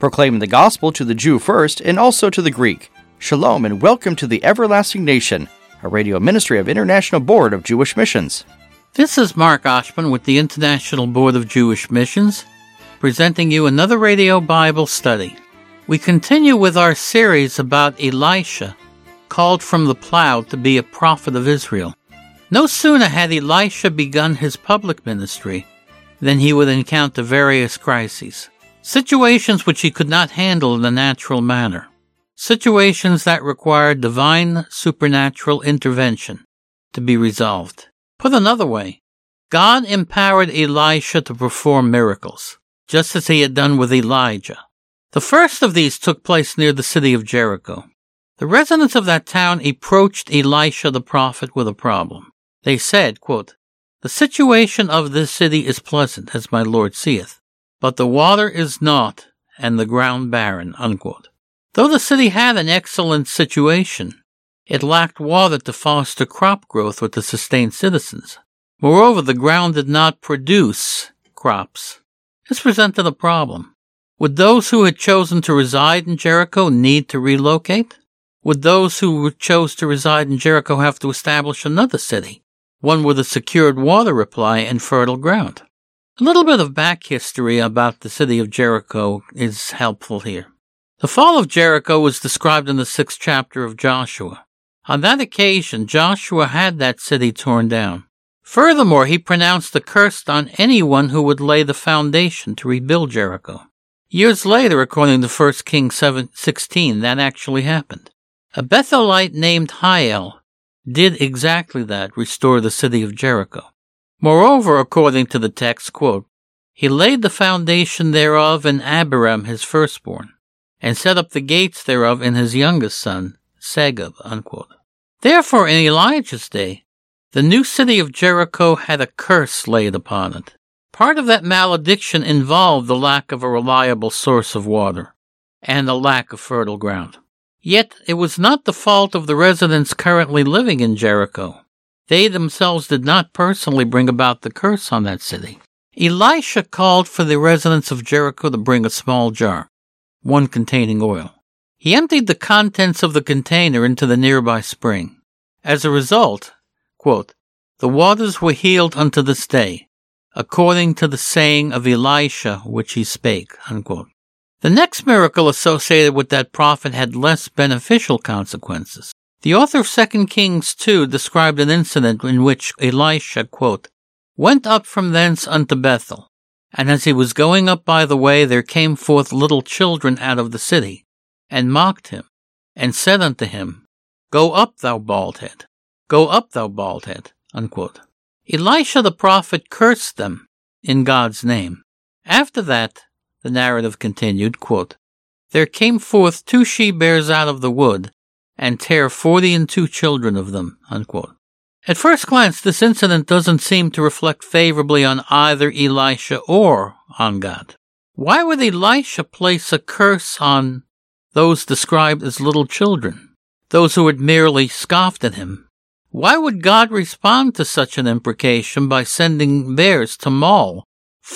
proclaiming the gospel to the Jew first and also to the Greek. Shalom and welcome to the Everlasting Nation, a radio ministry of International Board of Jewish Missions. This is Mark Oshman with the International Board of Jewish Missions, presenting you another radio Bible study. We continue with our series about Elisha, called from the plow to be a prophet of Israel. No sooner had Elisha begun his public ministry than he would encounter various crises, situations which he could not handle in a natural manner, situations that required divine supernatural intervention to be resolved. Put another way, God empowered Elisha to perform miracles, just as he had done with Elijah. The first of these took place near the city of Jericho. The residents of that town approached Elisha the prophet with a problem. They said, quote, "The situation of this city is pleasant, as my Lord seeth, but the water is naught, and the ground barren," unquote. Though the city had an excellent situation, it lacked water to foster crop growth or to sustain citizens. Moreover, the ground did not produce crops. This presented a problem. Would those who had chosen to reside in Jericho need to relocate? Would those who chose to reside in Jericho have to establish another city, one with a secured water supply and fertile ground? A little bit of back history about the city of Jericho is helpful here. The fall of Jericho was described in the 6th chapter of Joshua. On that occasion, Joshua had that city torn down. Furthermore, he pronounced a curse on anyone who would lay the foundation to rebuild Jericho. Years later, according to 1 Kings 7:16, that actually happened. A Bethelite named Hiel did exactly that, restore the city of Jericho. Moreover, according to the text, quote, "He laid the foundation thereof in Abiram his firstborn, and set up the gates thereof in his youngest son, Segub," unquote. Therefore, in Elijah's day, the new city of Jericho had a curse laid upon it. Part of that malediction involved the lack of a reliable source of water and the lack of fertile ground. Yet it was not the fault of the residents currently living in Jericho. They themselves did not personally bring about the curse on that city. Elisha called for the residents of Jericho to bring a small jar, one containing oil. He emptied the contents of the container into the nearby spring. As a result, quote, "The waters were healed unto this day, according to the saying of Elisha which he spake," unquote. The next miracle associated with that prophet had less beneficial consequences. The author of 2 Kings 2 described an incident in which Elisha, quote, "went up from thence unto Bethel, and as he was going up by the way, there came forth little children out of the city, and mocked him, and said unto him, Go up, thou bald head. Go up, thou bald head," unquote. Elisha the prophet cursed them in God's name. After that, the narrative continued, quote, "There came forth 2 she-bears out of the wood, and tare 42 children of them," unquote. At first glance, this incident doesn't seem to reflect favorably on either Elisha or on God. Why would Elisha place a curse on those described as little children, those who had merely scoffed at him? Why would God respond to such an imprecation by sending bears to maul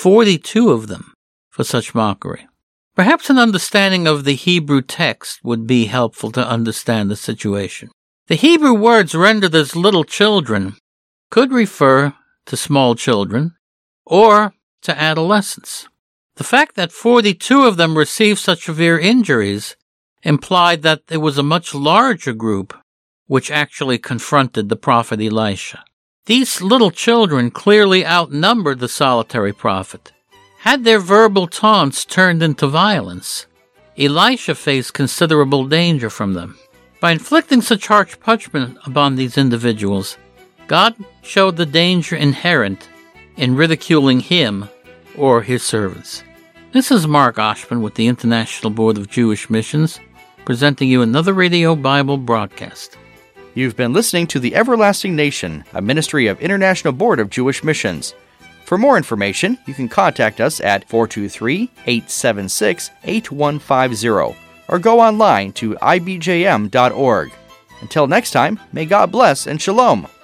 42 of them for such mockery? Perhaps an understanding of the Hebrew text would be helpful to understand the situation. The Hebrew words rendered as little children could refer to small children or to adolescents. The fact that 42 of them received such severe injuries implied that there was a much larger group which actually confronted the prophet Elisha. These little children clearly outnumbered the solitary prophet. Had their verbal taunts turned into violence, Elisha faced considerable danger from them. By inflicting such harsh punishment upon these individuals, God showed the danger inherent in ridiculing him or his servants. This is Mark Oshman with the International Board of Jewish Missions, presenting you another radio Bible broadcast. You've been listening to The Everlasting Nation, a ministry of International Board of Jewish Missions. For more information, you can contact us at 423-876-8150 or go online to ibjm.org. Until next time, may God bless and shalom.